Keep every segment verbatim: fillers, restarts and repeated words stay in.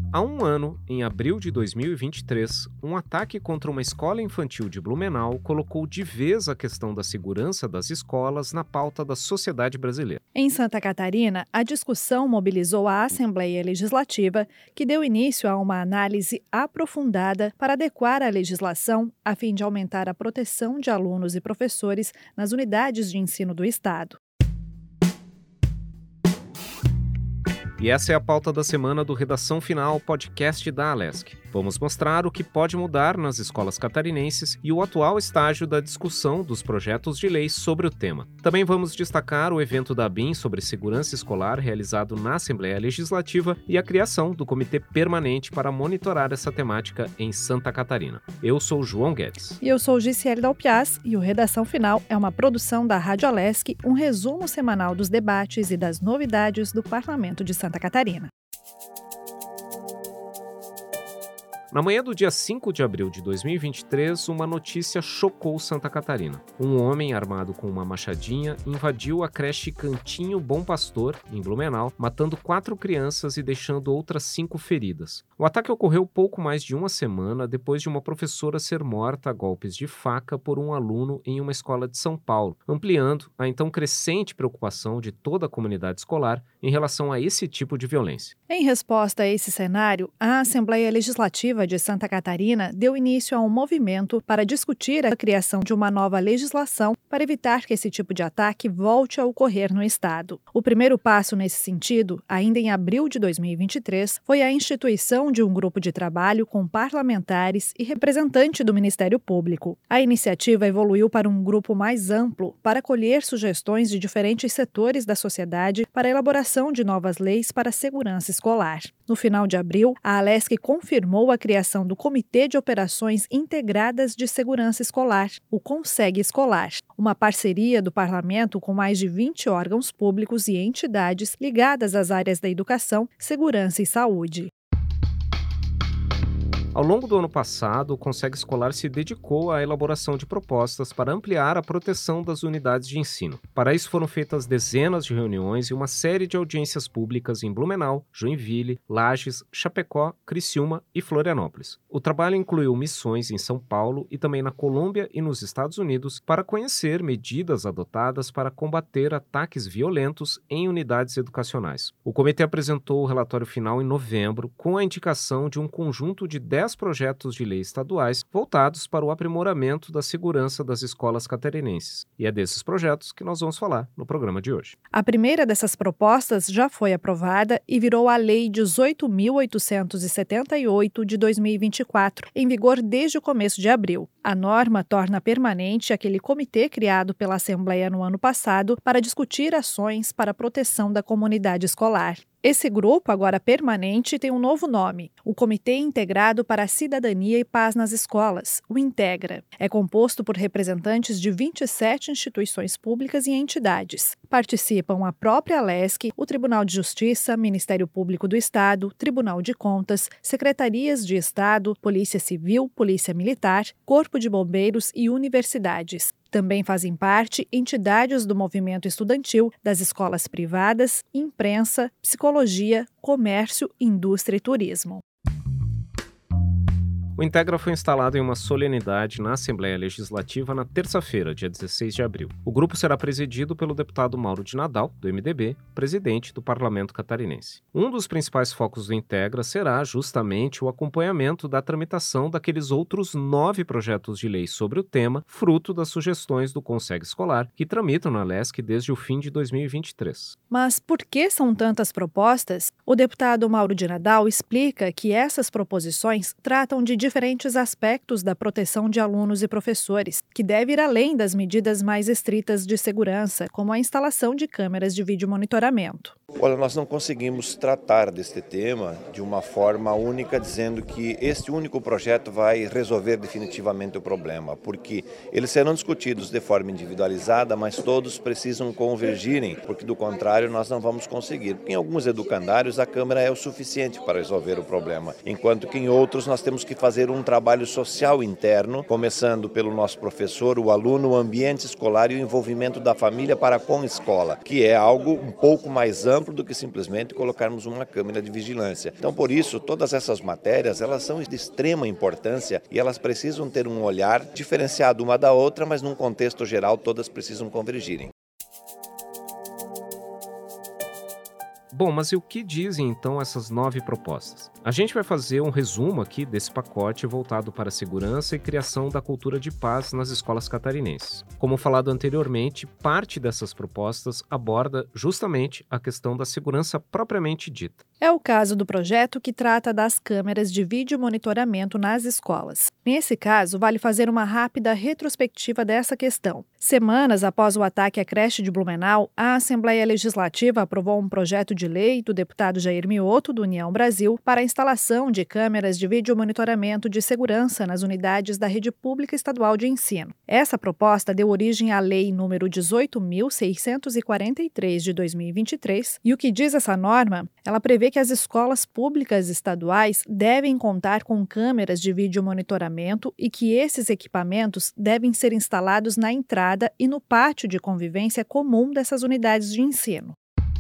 Há um ano, em abril de dois mil e vinte e três, um ataque contra uma escola infantil de Blumenau colocou de vez a questão da segurança das escolas na pauta da sociedade brasileira. Em Santa Catarina, a discussão mobilizou a Assembleia Legislativa, que deu início a uma análise aprofundada para adequar a legislação a fim de aumentar a proteção de alunos e professores nas unidades de ensino do Estado. E essa é a pauta da semana do Redação Final, podcast da Alesc. Vamos mostrar o que pode mudar nas escolas catarinenses e o atual estágio da discussão dos projetos de lei sobre o tema. Também vamos destacar o evento da ABIN sobre segurança escolar realizado na Assembleia Legislativa e a criação do Comitê Permanente para monitorar essa temática em Santa Catarina. Eu sou João Guedes. E eu sou Gisele Dalpiaz e o Redação Final é uma produção da Rádio Alesc, um resumo semanal dos debates e das novidades do Parlamento de Santa Catarina. Na manhã do dia cinco de abril de dois mil e vinte e três, uma notícia chocou Santa Catarina. Um homem armado com uma machadinha invadiu a creche Cantinho Bom Pastor, em Blumenau, matando quatro crianças e deixando outras cinco feridas. O ataque ocorreu pouco mais de uma semana depois de uma professora ser morta a golpes de faca por um aluno em uma escola de São Paulo, ampliando a então crescente preocupação de toda a comunidade escolar em relação a esse tipo de violência. Em resposta a esse cenário, a Assembleia Legislativa de Santa Catarina deu início a um movimento para discutir a criação de uma nova legislação para evitar que esse tipo de ataque volte a ocorrer no Estado. O primeiro passo nesse sentido, ainda em abril de dois mil e vinte e três, foi a instituição de um grupo de trabalho com parlamentares e representante do Ministério Público. A iniciativa evoluiu para um grupo mais amplo para colher sugestões de diferentes setores da sociedade para a elaboração de novas leis para a segurança escolar. No final de abril, a Alesc confirmou a criação do Comitê de Operações Integradas de Segurança Escolar, o CONSEG Escolar, uma parceria do Parlamento com mais de vinte órgãos públicos e entidades ligadas às áreas da educação, segurança e saúde. Ao longo do ano passado, o Conseg Escolar se dedicou à elaboração de propostas para ampliar a proteção das unidades de ensino. Para isso foram feitas dezenas de reuniões e uma série de audiências públicas em Blumenau, Joinville, Lages, Chapecó, Criciúma e Florianópolis. O trabalho incluiu missões em São Paulo e também na Colômbia e nos Estados Unidos para conhecer medidas adotadas para combater ataques violentos em unidades educacionais. O comitê apresentou o relatório final em novembro com a indicação de um conjunto de dez projetos de lei estaduais voltados para o aprimoramento da segurança das escolas catarinenses. E é desses projetos que nós vamos falar no programa de hoje. A primeira dessas propostas já foi aprovada e virou a Lei dezoito mil oitocentos e setenta e oito de dois mil e vinte e quatro, em vigor desde o começo de abril. A norma torna permanente aquele comitê criado pela Assembleia no ano passado para discutir ações para a proteção da comunidade escolar. Esse grupo, agora permanente, tem um novo nome, o Comitê Integrado para a Cidadania e Paz nas Escolas, o INTEGRA. É composto por representantes de vinte e sete instituições públicas e entidades. Participam a própria Alesc, o Tribunal de Justiça, Ministério Público do Estado, Tribunal de Contas, Secretarias de Estado, Polícia Civil, Polícia Militar, Corpo de Bombeiros e universidades. Também fazem parte entidades do movimento estudantil, das escolas privadas, imprensa, psicologia, comércio, indústria e turismo. O Integra foi instalado em uma solenidade na Assembleia Legislativa na terça-feira, dia dezesseis de abril. O grupo será presidido pelo deputado Mauro de Nadal, do M D B, presidente do Parlamento Catarinense. Um dos principais focos do Integra será justamente o acompanhamento da tramitação daqueles outros nove projetos de lei sobre o tema, fruto das sugestões do Conseg Escolar, que tramitam na Alesc desde o fim de dois mil e vinte e três. Mas por que são tantas propostas? O deputado Mauro de Nadal explica que essas proposições tratam de diferentes aspectos da proteção de alunos e professores, que deve ir além das medidas mais estritas de segurança, como a instalação de câmeras de vídeo monitoramento. Olha, nós não conseguimos tratar deste tema de uma forma única, dizendo que este único projeto vai resolver definitivamente o problema, porque eles serão discutidos de forma individualizada, mas todos precisam convergirem, porque do contrário nós não vamos conseguir. Em alguns educandários a câmera é o suficiente para resolver o problema, enquanto que em outros nós temos que fazer fazer um trabalho social interno, começando pelo nosso professor, o aluno, o ambiente escolar e o envolvimento da família para com a escola, que é algo um pouco mais amplo do que simplesmente colocarmos uma câmera de vigilância. Então, por isso, todas essas matérias, elas são de extrema importância e elas precisam ter um olhar diferenciado uma da outra, mas num contexto geral, todas precisam convergirem. Bom, mas e o que dizem então essas nove propostas? A gente vai fazer um resumo aqui desse pacote voltado para a segurança e criação da cultura de paz nas escolas catarinenses. Como falado anteriormente, parte dessas propostas aborda justamente a questão da segurança propriamente dita. É o caso do projeto que trata das câmeras de vídeo monitoramento nas escolas. Nesse caso, vale fazer uma rápida retrospectiva dessa questão. Semanas após o ataque à creche de Blumenau, a Assembleia Legislativa aprovou um projeto de lei do deputado Jair Mioto, do União Brasil, para a instalação de câmeras de vídeo monitoramento de segurança nas unidades da rede pública estadual de ensino. Essa proposta deu origem à Lei número dezoito mil seiscentos e quarenta e três de dois mil e vinte e três, e o que diz essa norma? Ela prevê que as escolas públicas estaduais devem contar com câmeras de vídeo monitoramento e que esses equipamentos devem ser instalados na entrada e no pátio de convivência comum dessas unidades de ensino.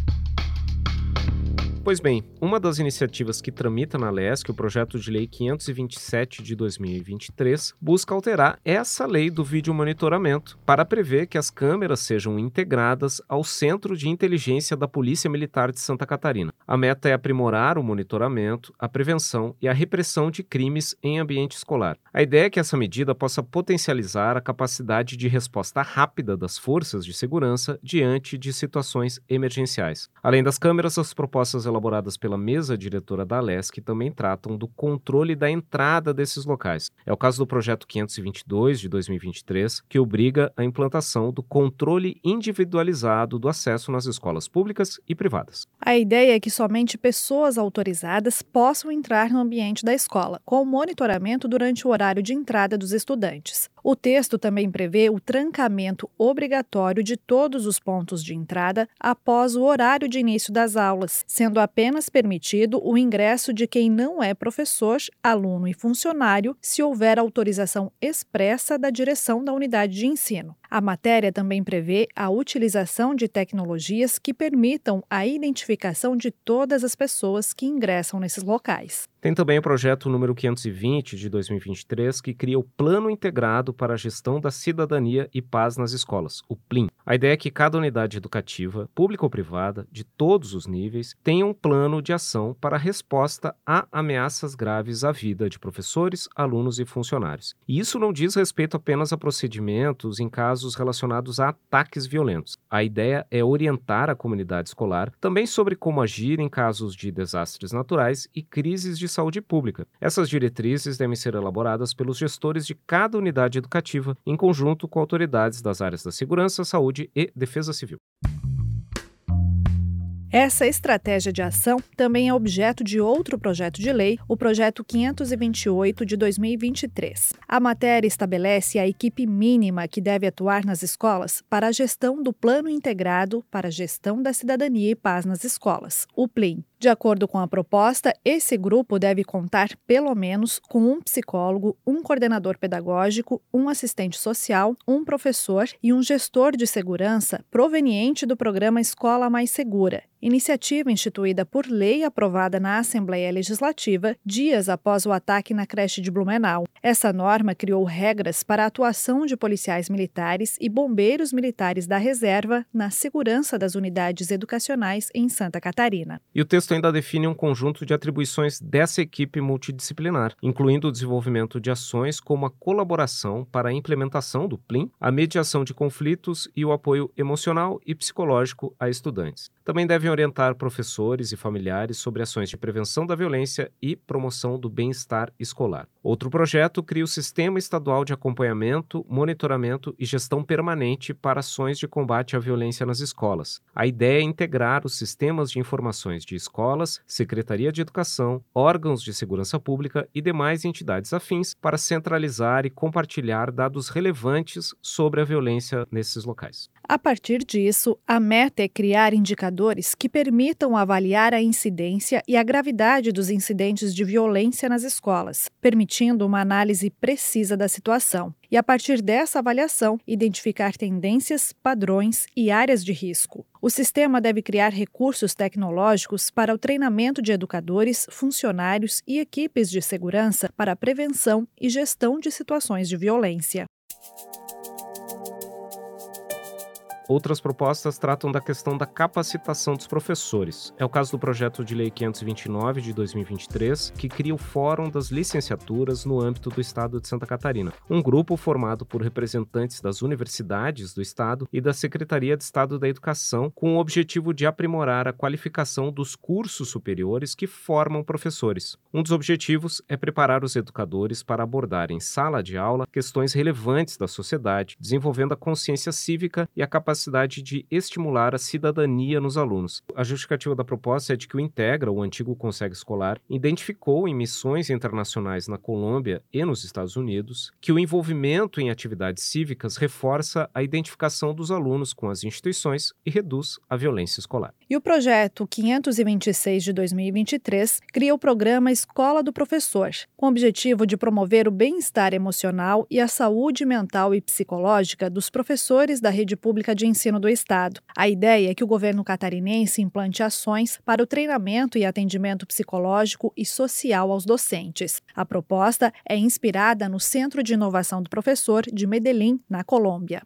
Pois bem, uma das iniciativas que tramita na Lesc, o projeto de lei quinhentos e vinte e sete de dois mil e vinte e três, busca alterar essa lei do vídeo monitoramento para prever que as câmeras sejam integradas ao Centro de Inteligência da Polícia Militar de Santa Catarina. A meta é aprimorar o monitoramento, a prevenção e a repressão de crimes em ambiente escolar. A ideia é que essa medida possa potencializar a capacidade de resposta rápida das forças de segurança diante de situações emergenciais. Além das câmeras, as propostas elaboradas pela mesa diretora da Lesc também tratam do controle da entrada desses locais. É o caso do projeto quinhentos e vinte e dois de dois mil e vinte e três, que obriga a implantação do controle individualizado do acesso nas escolas públicas e privadas. A ideia é que somente pessoas autorizadas possam entrar no ambiente da escola, com monitoramento durante o horário de entrada dos estudantes. O texto também prevê o trancamento obrigatório de todos os pontos de entrada após o horário de início das aulas, sendo apenas permitido o ingresso de quem não é professor, aluno e funcionário, se houver autorização expressa da direção da unidade de ensino. A matéria também prevê a utilização de tecnologias que permitam a identificação de todas as pessoas que ingressam nesses locais. Tem também o projeto número quinhentos e vinte de dois mil e vinte e três, que cria o Plano Integrado para a Gestão da Cidadania e Paz nas Escolas, o P L I M. A ideia é que cada unidade educativa, pública ou privada, de todos os níveis, tenha um plano de ação para a resposta a ameaças graves à vida de professores, alunos e funcionários. E isso não diz respeito apenas a procedimentos em casos relacionados a ataques violentos. A ideia é orientar a comunidade escolar também sobre como agir em casos de desastres naturais e crises de saúde pública. Essas diretrizes devem ser elaboradas pelos gestores de cada unidade educativa, em conjunto com autoridades das áreas da segurança, saúde e defesa civil. Essa estratégia de ação também é objeto de outro projeto de lei, o projeto quinhentos e vinte e oito de dois mil e vinte e três. A matéria estabelece a equipe mínima que deve atuar nas escolas para a gestão do Plano Integrado para a Gestão da Cidadania e Paz nas Escolas, o P L I M. De acordo com a proposta, esse grupo deve contar pelo menos com um psicólogo, um coordenador pedagógico, um assistente social, um professor e um gestor de segurança proveniente do programa Escola Mais Segura, iniciativa instituída por lei aprovada na Assembleia Legislativa dias após o ataque na creche de Blumenau. Essa norma criou regras para a atuação de policiais militares e bombeiros militares da reserva na segurança das unidades educacionais em Santa Catarina. E o texto ainda define um conjunto de atribuições dessa equipe multidisciplinar, incluindo o desenvolvimento de ações como a colaboração para a implementação do P L I M, a mediação de conflitos e o apoio emocional e psicológico a estudantes. Também devem orientar professores e familiares sobre ações de prevenção da violência e promoção do bem-estar escolar. Outro projeto cria o Sistema Estadual de Acompanhamento, Monitoramento e Gestão Permanente para ações de combate à violência nas escolas. A ideia é integrar os sistemas de informações de escolas, Secretaria de Educação, órgãos de segurança pública e demais entidades afins para centralizar e compartilhar dados relevantes sobre a violência nesses locais. A partir disso, a meta é criar indicadores que permitam avaliar a incidência e a gravidade dos incidentes de violência nas escolas, permitindo uma análise precisa da situação. E, a partir dessa avaliação, identificar tendências, padrões e áreas de risco. O sistema deve criar recursos tecnológicos para o treinamento de educadores, funcionários e equipes de segurança para a prevenção e gestão de situações de violência. Outras propostas tratam da questão da capacitação dos professores. É o caso do projeto de lei quinhentos e vinte e nove de dois mil e vinte e três, que cria o Fórum das Licenciaturas no âmbito do Estado de Santa Catarina, um grupo formado por representantes das universidades do Estado e da Secretaria de Estado da Educação, com o objetivo de aprimorar a qualificação dos cursos superiores que formam professores. Um dos objetivos é preparar os educadores para abordar em sala de aula questões relevantes da sociedade, desenvolvendo a consciência cívica e a capacidade capacidade de estimular a cidadania nos alunos. A justificativa da proposta é de que o Integra, o antigo Conseg Escolar, identificou em missões internacionais na Colômbia e nos Estados Unidos que o envolvimento em atividades cívicas reforça a identificação dos alunos com as instituições e reduz a violência escolar. E o projeto quinhentos e vinte e seis de dois mil e vinte e três cria o programa Escola do Professor, com o objetivo de promover o bem-estar emocional e a saúde mental e psicológica dos professores da rede pública de ensino do Estado. A ideia é que o governo catarinense implante ações para o treinamento e atendimento psicológico e social aos docentes. A proposta é inspirada no Centro de Inovação do Professor de Medellín, na Colômbia.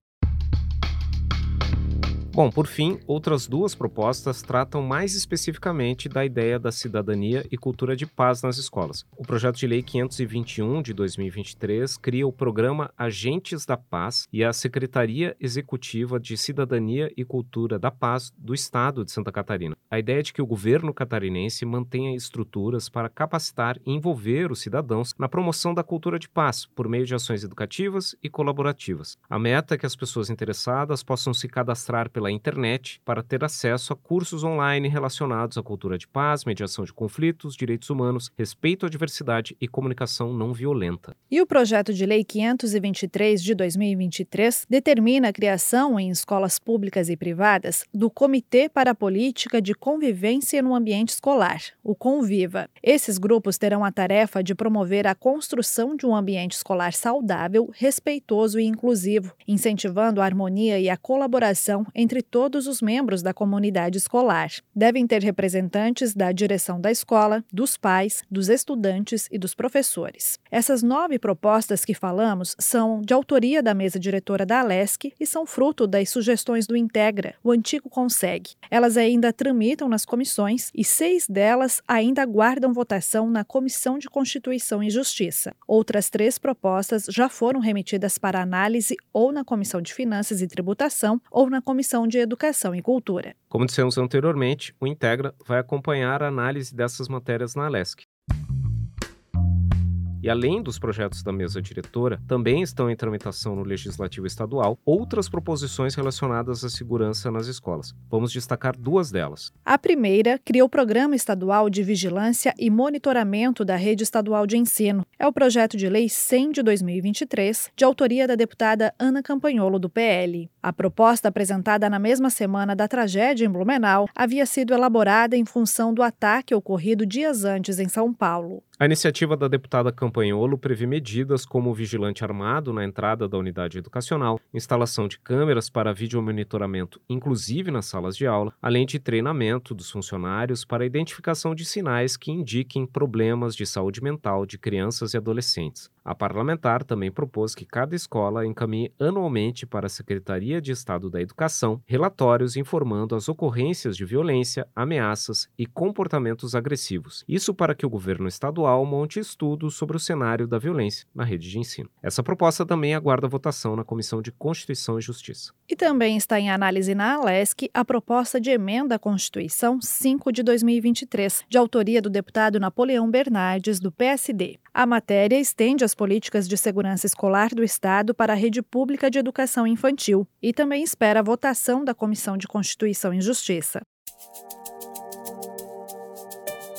Bom, por fim, outras duas propostas tratam mais especificamente da ideia da cidadania e cultura de paz nas escolas. O projeto de lei quinhentos e vinte e um de dois mil e vinte e três cria o programa Agentes da Paz e a Secretaria Executiva de Cidadania e Cultura da Paz do Estado de Santa Catarina. A ideia é de que o governo catarinense mantenha estruturas para capacitar e envolver os cidadãos na promoção da cultura de paz por meio de ações educativas e colaborativas. A meta é que as pessoas interessadas possam se cadastrar pela pela internet para ter acesso a cursos online relacionados à cultura de paz, mediação de conflitos, direitos humanos, respeito à diversidade e comunicação não violenta. E o projeto de lei quinhentos e vinte e três de dois mil e vinte e três determina a criação em escolas públicas e privadas do Comitê para a Política de Convivência no Ambiente Escolar, o CONVIVA. Esses grupos terão a tarefa de promover a construção de um ambiente escolar saudável, respeitoso e inclusivo, incentivando a harmonia e a colaboração entre entre todos os membros da comunidade escolar. Devem ter representantes da direção da escola, dos pais, dos estudantes e dos professores. Essas nove propostas que falamos são de autoria da mesa diretora da Alesc e são fruto das sugestões do Integra, o antigo Conseg. Elas ainda tramitam nas comissões e seis delas ainda aguardam votação na Comissão de Constituição e Justiça. Outras três propostas já foram remetidas para análise ou na Comissão de Finanças e Tributação ou na Comissão de Educação e Cultura. Como dissemos anteriormente, o Integra vai acompanhar a análise dessas matérias na Alesc. E além dos projetos da mesa diretora, também estão em tramitação no Legislativo Estadual outras proposições relacionadas à segurança nas escolas. Vamos destacar duas delas. A primeira cria o Programa Estadual de Vigilância e Monitoramento da Rede Estadual de Ensino. É o projeto de lei cem de dois mil e vinte e três, de autoria da deputada Ana Campanholo, do P L. A proposta, apresentada na mesma semana da tragédia em Blumenau, havia sido elaborada em função do ataque ocorrido dias antes em São Paulo. A iniciativa da deputada Campanholo prevê medidas como o vigilante armado na entrada da unidade educacional, instalação de câmeras para videomonitoramento, inclusive nas salas de aula, além de treinamento dos funcionários para a identificação de sinais que indiquem problemas de saúde mental de crianças e adolescentes. A parlamentar também propôs que cada escola encaminhe anualmente para a Secretaria de Estado da Educação relatórios informando as ocorrências de violência, ameaças e comportamentos agressivos. Isso para que o governo estadual monte estudos sobre o cenário da violência na rede de ensino. Essa proposta também aguarda votação na Comissão de Constituição e Justiça. E também está em análise na Alesc a proposta de emenda à Constituição cinco de dois mil e vinte e três, de autoria do deputado Napoleão Bernardes, do P S D. A matéria estende as políticas de segurança escolar do Estado para a rede pública de educação infantil e também espera a votação da Comissão de Constituição e Justiça.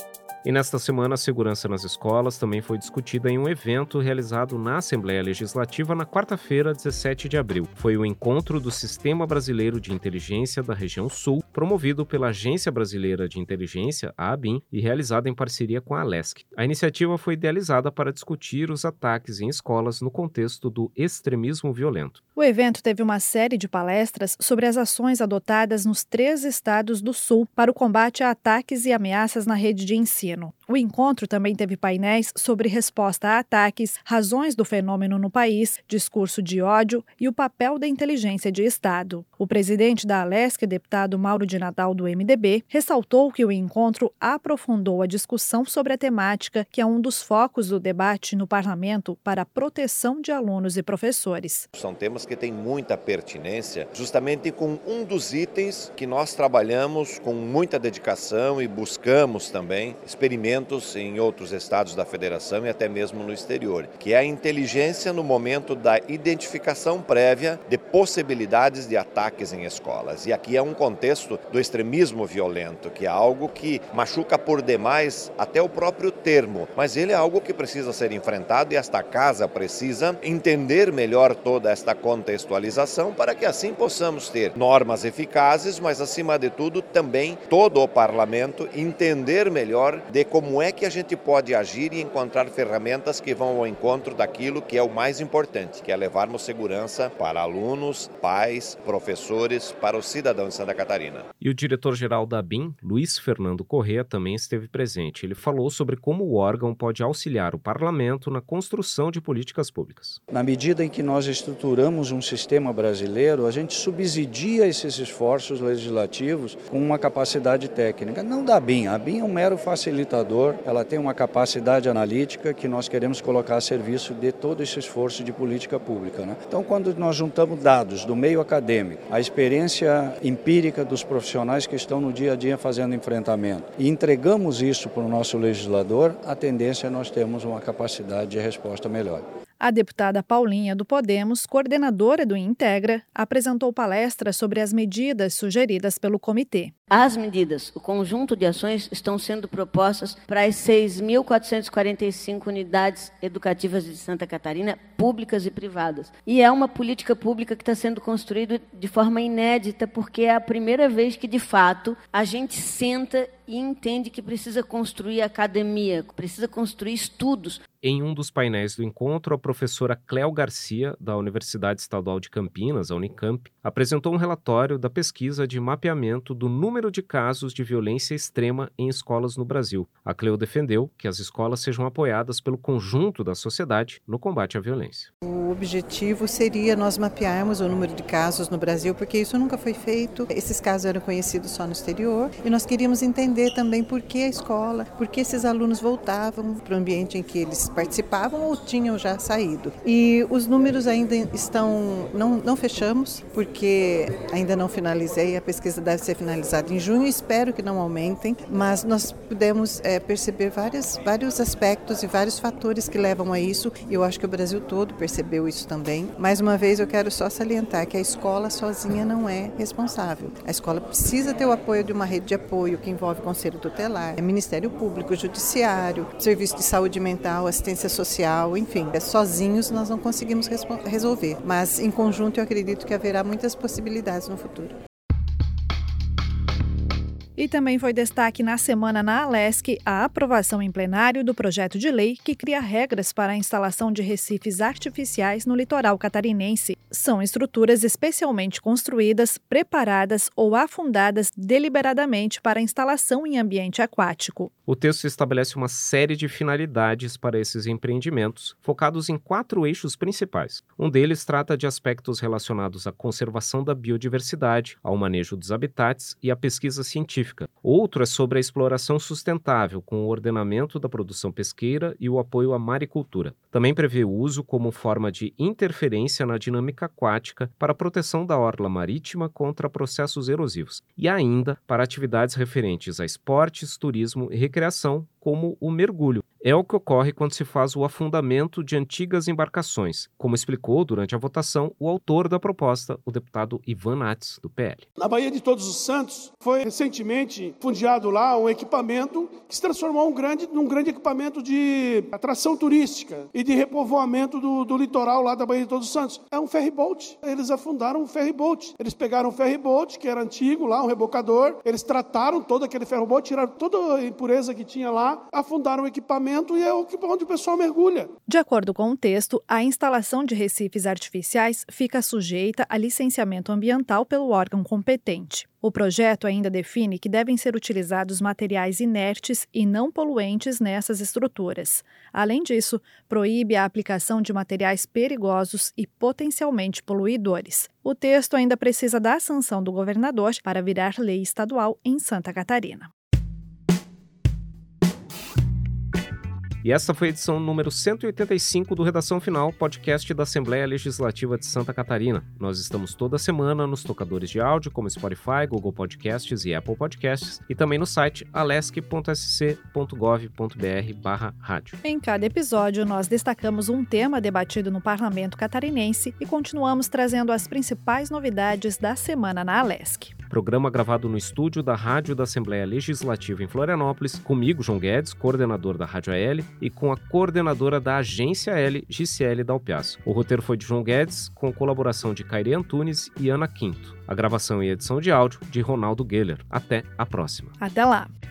E nesta semana, a segurança nas escolas também foi discutida em um evento realizado na Assembleia Legislativa na quarta-feira, dezessete de abril. Foi o encontro do Sistema Brasileiro de Inteligência da Região Sul, promovido pela Agência Brasileira de Inteligência, a ABIN, e realizado em parceria com a Alesc. A iniciativa foi idealizada para discutir os ataques em escolas no contexto do extremismo violento. O evento teve uma série de palestras sobre as ações adotadas nos três estados do Sul para o combate a ataques e ameaças na rede de ensino. O encontro também teve painéis sobre resposta a ataques, razões do fenômeno no país, discurso de ódio e o papel da inteligência de Estado. O presidente da Alesc, deputado Mauro de Natal, do M D B, ressaltou que o encontro aprofundou a discussão sobre a temática, que é um dos focos do debate no parlamento para a proteção de alunos e professores. São temas que têm muita pertinência, justamente com um dos itens que nós trabalhamos com muita dedicação e buscamos também experimentos em outros estados da federação e até mesmo no exterior, que é a inteligência no momento da identificação prévia de possibilidades de ataques em escolas. E aqui é um contexto do extremismo violento, que é algo que machuca por demais até o próprio termo, mas ele é algo que precisa ser enfrentado e esta casa precisa entender melhor toda esta contextualização para que assim possamos ter normas eficazes, mas acima de tudo também todo o parlamento entender melhor de como é que a gente pode agir e encontrar ferramentas que vão ao encontro daquilo que é o mais importante, que é levarmos segurança para alunos, pais, professores, para o cidadão de Santa Catarina. E o diretor-geral da ABIN, Luiz Fernando Corrêa, também esteve presente. Ele falou sobre como o órgão pode auxiliar o parlamento na construção de políticas públicas. Na medida em que nós estruturamos um sistema brasileiro, a gente subsidia esses esforços legislativos com uma capacidade técnica. Não da ABIN, a ABIN é um mero facilitador, ela tem uma capacidade analítica que nós queremos colocar a serviço de todo esse esforço de política pública, né? Então, quando nós juntamos dados do meio acadêmico, a experiência empírica dos profissionais que estão no dia a dia fazendo enfrentamento e entregamos isso para o nosso legislador, a tendência é nós termos uma capacidade de resposta melhor. A deputada Paulinha, do Podemos, coordenadora do Integra, apresentou palestra sobre as medidas sugeridas pelo comitê. As medidas, o conjunto de ações, estão sendo propostas para as seis mil quatrocentas e quarenta e cinco unidades educativas de Santa Catarina, públicas e privadas. E é uma política pública que está sendo construída de forma inédita, porque é a primeira vez que, de fato, a gente senta e entende que precisa construir academia, precisa construir estudos. Em um dos painéis do encontro, a professora Cléo Garcia, da Universidade Estadual de Campinas, a Unicamp, apresentou um relatório da pesquisa de mapeamento do número de casos de violência extrema em escolas no Brasil. A Cléo defendeu que as escolas sejam apoiadas pelo conjunto da sociedade no combate à violência. O objetivo seria nós mapearmos o número de casos no Brasil, porque isso nunca foi feito. Esses casos eram conhecidos só no exterior e nós queríamos entender também por que a escola, por que esses alunos voltavam para o ambiente em que eles participavam ou tinham já saído. E os números ainda estão, não, não fechamos, porque ainda não finalizei, a pesquisa deve ser finalizada em junho, espero que não aumentem, mas nós pudemos é, perceber várias, vários aspectos e vários fatores que levam a isso, e eu acho que o Brasil todo percebeu isso também. Mais uma vez eu quero só salientar que a escola sozinha não é responsável. A escola precisa ter o apoio de uma rede de apoio que envolve Conselho Tutelar, Ministério Público, Judiciário, Serviço de Saúde Mental, Assistência Social, enfim. Sozinhos nós não conseguimos resolver, mas em conjunto eu acredito que haverá muitas possibilidades no futuro. E também foi destaque na semana na Alesc a aprovação em plenário do projeto de lei que cria regras para a instalação de recifes artificiais no litoral catarinense. São estruturas especialmente construídas, preparadas ou afundadas deliberadamente para instalação em ambiente aquático. O texto estabelece uma série de finalidades para esses empreendimentos, focados em quatro eixos principais. Um deles trata de aspectos relacionados à conservação da biodiversidade, ao manejo dos habitats e à pesquisa científica. Outro é sobre a exploração sustentável, com o ordenamento da produção pesqueira e o apoio à maricultura. Também prevê o uso como forma de interferência na dinâmica aquática para a proteção da orla marítima contra processos erosivos. E ainda para atividades referentes a esportes, turismo e recreação, como o mergulho. é o que ocorre quando se faz o afundamento de antigas embarcações, como explicou durante a votação o autor da proposta, o deputado Ivan Nats, do P L. Na Baía de Todos os Santos, foi recentemente fundiado lá um equipamento que se transformou um grande, num grande equipamento de atração turística e de repovoamento do, do litoral lá da Baía de Todos os Santos. É um ferryboat. Eles afundaram um ferryboat. Eles pegaram um ferryboat, que era antigo lá, um rebocador, eles trataram todo aquele ferryboat, tiraram toda a impureza que tinha lá, afundaram o equipamento e é onde o pessoal mergulha. De acordo com o texto, a instalação de recifes artificiais fica sujeita a licenciamento ambiental pelo órgão competente. O projeto ainda define que devem ser utilizados materiais inertes e não poluentes nessas estruturas. Além disso, proíbe a aplicação de materiais perigosos e potencialmente poluidores. O texto ainda precisa da sanção do governador para virar lei estadual em Santa Catarina. E essa foi a edição número cento e oitenta e cinco do Redação Final, podcast da Assembleia Legislativa de Santa Catarina. Nós estamos toda semana nos tocadores de áudio como Spotify, Google Podcasts e Apple Podcasts e também no site alesc ponto s c ponto gov ponto b r barra rádio. Em cada episódio, nós destacamos um tema debatido no Parlamento catarinense e continuamos trazendo as principais novidades da semana na Alesc. Programa gravado no estúdio da Rádio da Assembleia Legislativa em Florianópolis, comigo, João Guedes, coordenador da Rádio A L, e com a coordenadora da Agência L, Gisele Dalpiasso. O roteiro foi de João Guedes, com colaboração de Kairi Antunes e Ana Quinto. A gravação e edição de áudio de Ronaldo Geller. Até a próxima. Até lá!